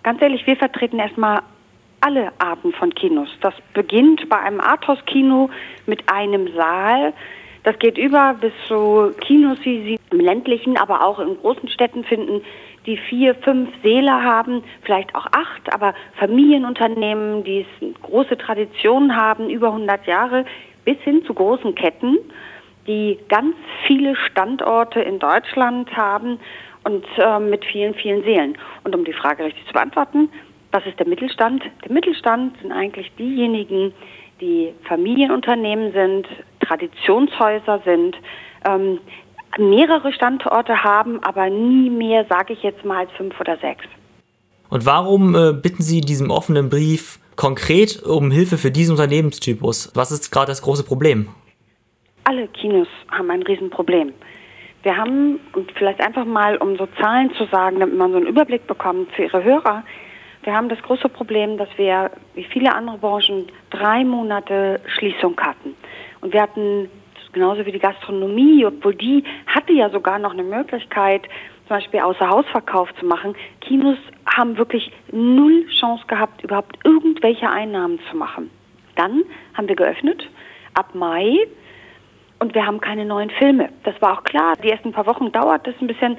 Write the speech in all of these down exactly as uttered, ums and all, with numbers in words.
Ganz ehrlich, wir vertreten erstmal alle Arten von Kinos. Das beginnt bei einem Arthouse-Kino mit einem Saal. Das geht über bis zu Kinos, wie sie im ländlichen, aber auch in großen Städten finden, die vier, fünf Säle haben, vielleicht auch acht, aber Familienunternehmen, die große Traditionen haben, über hundert Jahre, bis hin zu großen Ketten, die ganz viele Standorte in Deutschland haben und äh, mit vielen, vielen Sälen. Und um die Frage richtig zu beantworten, was ist der Mittelstand? Der Mittelstand sind eigentlich diejenigen, die Familienunternehmen sind, Traditionshäuser sind, ähm, mehrere Standorte haben, aber nie mehr, sage ich jetzt mal, als fünf oder sechs. Und warum äh, bitten Sie in diesem offenen Brief konkret um Hilfe für diesen Unternehmenstypus? Was ist gerade das große Problem? Alle Kinos haben ein Riesenproblem. Wir haben, und vielleicht einfach mal, um so Zahlen zu sagen, damit man so einen Überblick bekommt für Ihre Hörer, wir haben das große Problem, dass wir, wie viele andere Branchen, drei Monate Schließung hatten. Und wir hatten, genauso wie die Gastronomie, obwohl die hatte ja sogar noch eine Möglichkeit, zum Beispiel Außerhausverkauf zu machen. Kinos haben wirklich null Chance gehabt, überhaupt irgendwelche Einnahmen zu machen. Dann haben wir geöffnet, ab Mai, und wir haben keine neuen Filme. Das war auch klar. Die ersten paar Wochen dauert das ein bisschen,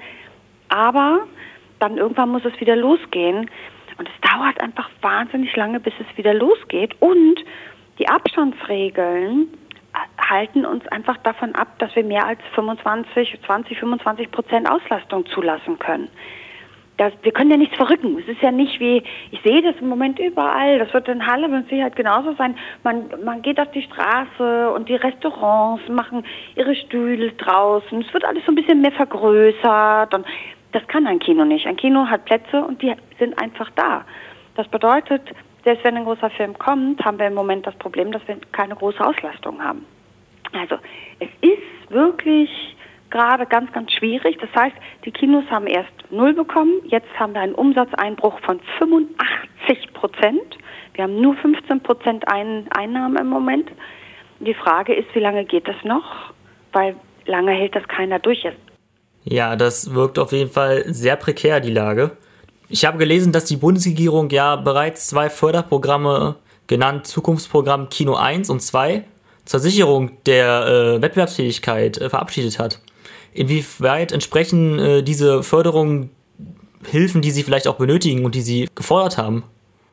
aber dann irgendwann muss es wieder losgehen. Und es dauert einfach wahnsinnig lange, bis es wieder losgeht. Und die Abstandsregeln halten uns einfach davon ab, dass wir mehr als fünfundzwanzig, zwanzig, fünfundzwanzig Prozent Auslastung zulassen können. Das, wir können ja nichts verrücken. Es ist ja nicht wie, ich sehe das im Moment überall, das wird in Halle mit Sicherheit genauso sein. Man, man geht auf die Straße und die Restaurants machen ihre Stühle draußen. Es wird alles so ein bisschen mehr vergrößert. Und das kann ein Kino nicht. Ein Kino hat Plätze und die sind einfach da. Das bedeutet, selbst wenn ein großer Film kommt, haben wir im Moment das Problem, dass wir keine große Auslastung haben. Also es ist wirklich gerade ganz, ganz schwierig. Das heißt, die Kinos haben erst null bekommen. Jetzt haben wir einen Umsatzeinbruch von fünfundachtzig Prozent. Wir haben nur fünfzehn Prozent Ein- Einnahmen im Moment. Die Frage ist, wie lange geht das noch? Weil lange hält das keiner durch. Ja, das wirkt auf jeden Fall sehr prekär, die Lage. Ich habe gelesen, dass die Bundesregierung ja bereits zwei Förderprogramme, genannt Zukunftsprogramm Kino eins und zwei, zur Sicherung der äh, Wettbewerbsfähigkeit äh, verabschiedet hat. Inwieweit entsprechen äh, diese Förderungen Hilfen, die Sie vielleicht auch benötigen und die Sie gefordert haben?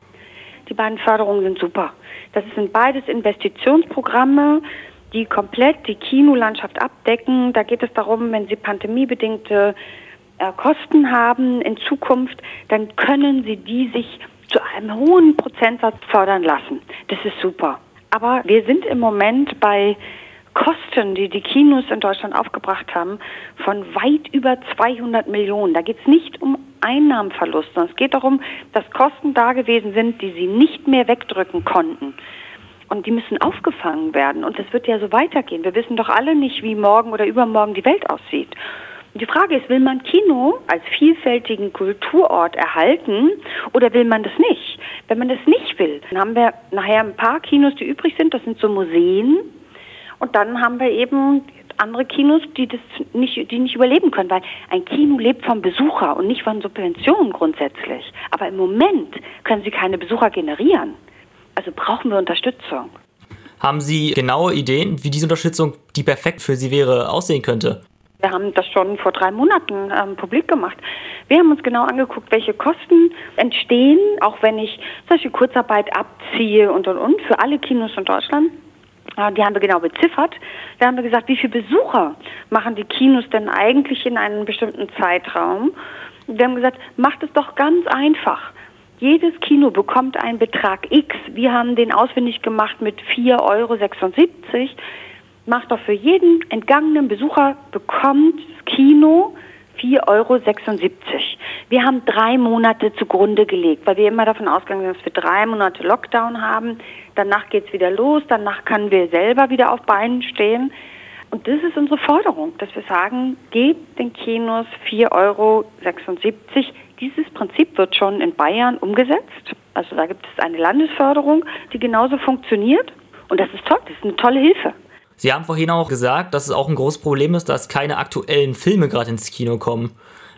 Die beiden Förderungen sind super. Das sind beides Investitionsprogramme, die komplett die Kinolandschaft abdecken. Da geht es darum, wenn Sie pandemiebedingte äh, Kosten haben in Zukunft, dann können Sie die sich zu einem hohen Prozentsatz fördern lassen. Das ist super. Aber wir sind im Moment bei Kosten, die die Kinos in Deutschland aufgebracht haben, von weit über zweihundert Millionen. Da geht es nicht um Einnahmenverlust, sondern es geht darum, dass Kosten da gewesen sind, die sie nicht mehr wegdrücken konnten. Und die müssen aufgefangen werden. Und das wird ja so weitergehen. Wir wissen doch alle nicht, wie morgen oder übermorgen die Welt aussieht. Und die Frage ist, will man Kino als vielfältigen Kulturort erhalten oder will man das nicht? Wenn man das nicht will, dann haben wir nachher ein paar Kinos, die übrig sind. Das sind so Museen. Und dann haben wir eben andere Kinos, die das nicht, die nicht überleben können, weil ein Kino lebt vom Besucher und nicht von Subventionen grundsätzlich. Aber im Moment können sie keine Besucher generieren. Also brauchen wir Unterstützung. Haben Sie genaue Ideen, wie diese Unterstützung, die perfekt für Sie wäre, aussehen könnte? Wir haben das schon vor drei Monaten ähm, publik gemacht. Wir haben uns genau angeguckt, welche Kosten entstehen, auch wenn ich zum Beispiel Kurzarbeit abziehe und und und für alle Kinos in Deutschland. Die haben wir genau beziffert. Da haben wir gesagt, wie viele Besucher machen die Kinos denn eigentlich in einem bestimmten Zeitraum? Wir haben gesagt, macht es doch ganz einfach. Jedes Kino bekommt einen Betrag X. Wir haben den ausfindig gemacht mit vier Euro sechsundsiebzig. Macht doch für jeden entgangenen Besucher, bekommt das Kino vier Euro sechsundsiebzig. Wir haben drei Monate zugrunde gelegt, weil wir immer davon ausgegangen sind, dass wir drei Monate Lockdown haben. Danach geht's wieder los, danach können wir selber wieder auf Beinen stehen. Und das ist unsere Forderung, dass wir sagen, gebt den Kinos vier Euro sechsundsiebzig. Dieses Prinzip wird schon in Bayern umgesetzt. Also da gibt es eine Landesförderung, die genauso funktioniert. Und das ist toll, das ist eine tolle Hilfe. Sie haben vorhin auch gesagt, dass es auch ein großes Problem ist, dass keine aktuellen Filme gerade ins Kino kommen.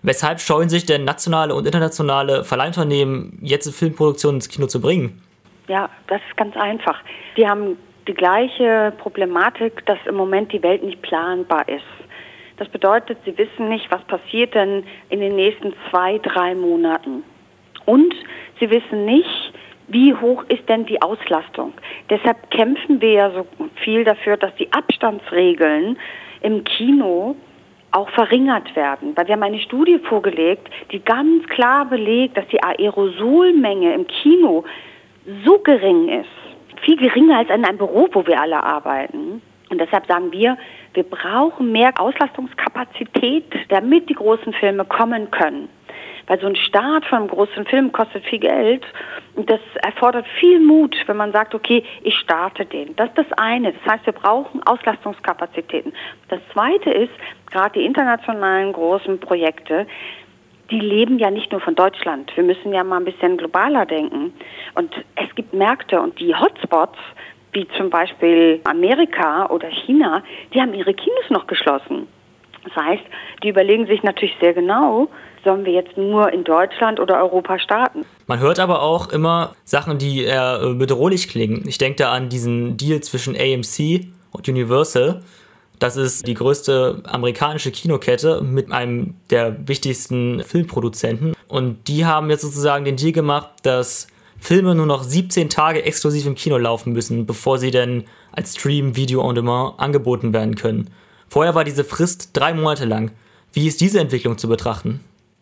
Weshalb scheuen sich denn nationale und internationale Verleihunternehmen, jetzt Filmproduktionen ins Kino zu bringen? Ja, das ist ganz einfach. Die haben die gleiche Problematik, dass im Moment die Welt nicht planbar ist. Das bedeutet, sie wissen nicht, was passiert denn in den nächsten zwei, drei Monaten. Und sie wissen nicht, wie hoch ist denn die Auslastung. Deshalb kämpfen wir ja so viel dafür, dass die Abstandsregeln im Kino auch verringert werden. Weil wir haben eine Studie vorgelegt, die ganz klar belegt, dass die Aerosolmenge im Kino so gering ist, viel geringer als in einem Büro, wo wir alle arbeiten. Und deshalb sagen wir, wir brauchen mehr Auslastungskapazität, damit die großen Filme kommen können. Weil so ein Start von einem großen Film kostet viel Geld und das erfordert viel Mut, wenn man sagt, okay, ich starte den. Das ist das eine. Das heißt, wir brauchen Auslastungskapazitäten. Das zweite ist, gerade die internationalen großen Projekte, die leben ja nicht nur von Deutschland. Wir müssen ja mal ein bisschen globaler denken. Und es gibt Märkte und die Hotspots, wie zum Beispiel Amerika oder China, die haben ihre Kinos noch geschlossen. Das heißt, die überlegen sich natürlich sehr genau, sollen wir jetzt nur in Deutschland oder Europa starten. Man hört aber auch immer Sachen, die eher äh, bedrohlich klingen. Ich denke da an diesen Deal zwischen A M C und Universal. Das ist die größte amerikanische Kinokette mit einem der wichtigsten Filmproduzenten. Und die haben jetzt sozusagen den Deal gemacht, dass Filme nur noch siebzehn Tage exklusiv im Kino laufen müssen, bevor sie dann als Stream, Video on Demand angeboten werden können. Vorher war diese Frist drei Monate lang. Wie ist diese Entwicklung zu betrachten?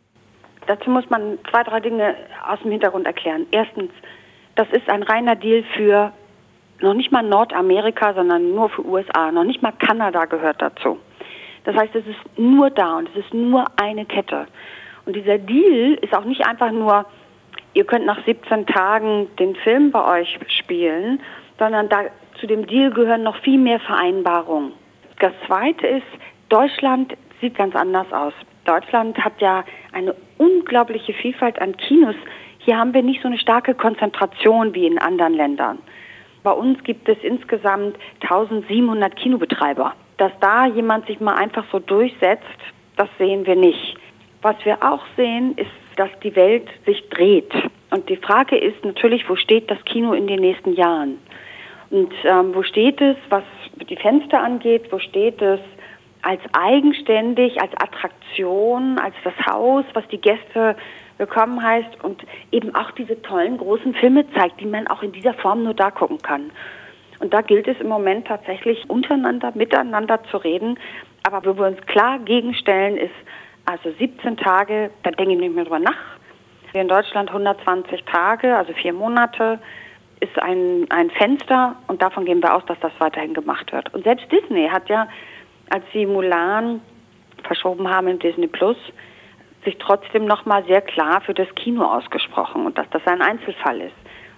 Dazu muss man zwei, drei Dinge aus dem Hintergrund erklären. Erstens, das ist ein reiner Deal für noch nicht mal Nordamerika, sondern nur für U S A. Noch nicht mal Kanada gehört dazu. Das heißt, es ist nur da und es ist nur eine Kette. Und dieser Deal ist auch nicht einfach nur, ihr könnt nach siebzehn Tagen den Film bei euch spielen, sondern da, zu dem Deal gehören noch viel mehr Vereinbarungen. Das Zweite ist, Deutschland sieht ganz anders aus. Deutschland hat ja eine unglaubliche Vielfalt an Kinos. Hier haben wir nicht so eine starke Konzentration wie in anderen Ländern. Bei uns gibt es insgesamt eintausendsiebenhundert Kinobetreiber. Dass da jemand sich mal einfach so durchsetzt, das sehen wir nicht. Was wir auch sehen, ist, dass die Welt sich dreht. Und die Frage ist natürlich, wo steht das Kino in den nächsten Jahren? Und ähm, wo steht es, was die Fenster angeht, wo steht es als eigenständig, als Attraktion, als das Haus, was die Gäste willkommen heißt und eben auch diese tollen großen Filme zeigt, die man auch in dieser Form nur da gucken kann. Und da gilt es im Moment tatsächlich untereinander, miteinander zu reden. Aber wo wir uns klar gegenstellen ist, also siebzehn Tage, da denke ich nicht mehr drüber nach. Wir in Deutschland hundertzwanzig Tage, also vier Monate, ist ein, ein Fenster und davon gehen wir aus, dass das weiterhin gemacht wird. Und selbst Disney hat ja, als sie Mulan verschoben haben in Disney Plus, sich trotzdem nochmal sehr klar für das Kino ausgesprochen und dass das ein Einzelfall ist.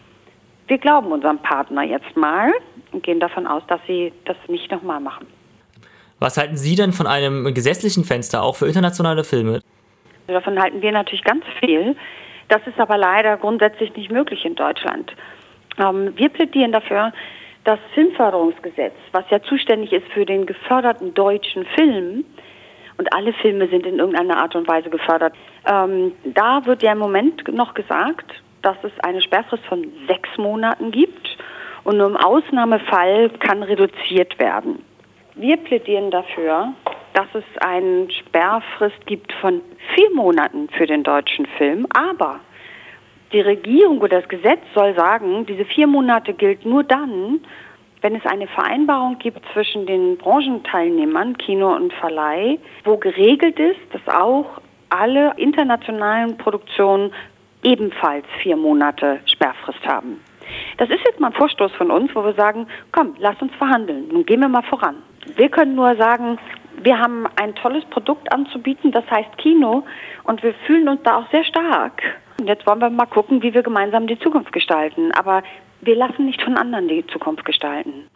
Wir glauben unserem Partner jetzt mal und gehen davon aus, dass sie das nicht nochmal machen. Was halten Sie denn von einem gesetzlichen Fenster, auch für internationale Filme? Davon halten wir natürlich ganz viel. Das ist aber leider grundsätzlich nicht möglich in Deutschland. Ähm, wir plädieren dafür, das Filmförderungsgesetz, was ja zuständig ist für den geförderten deutschen Film, und alle Filme sind in irgendeiner Art und Weise gefördert, ähm, da wird ja im Moment noch gesagt, dass es eine Sperrfrist von sechs Monaten gibt und nur im Ausnahmefall kann reduziert werden. Wir plädieren dafür, dass es eine Sperrfrist gibt von vier Monaten für den deutschen Film, aber die Regierung oder das Gesetz soll sagen, diese vier Monate gilt nur dann, wenn es eine Vereinbarung gibt zwischen den Branchenteilnehmern, Kino und Verleih, wo geregelt ist, dass auch alle internationalen Produktionen ebenfalls vier Monate Sperrfrist haben. Das ist jetzt mal ein Vorstoß von uns, wo wir sagen, komm, lass uns verhandeln, nun gehen wir mal voran. Wir können nur sagen, wir haben ein tolles Produkt anzubieten, das heißt Kino, und wir fühlen uns da auch sehr stark. Und jetzt wollen wir mal gucken, wie wir gemeinsam die Zukunft gestalten. Aber wir lassen nicht von anderen die Zukunft gestalten.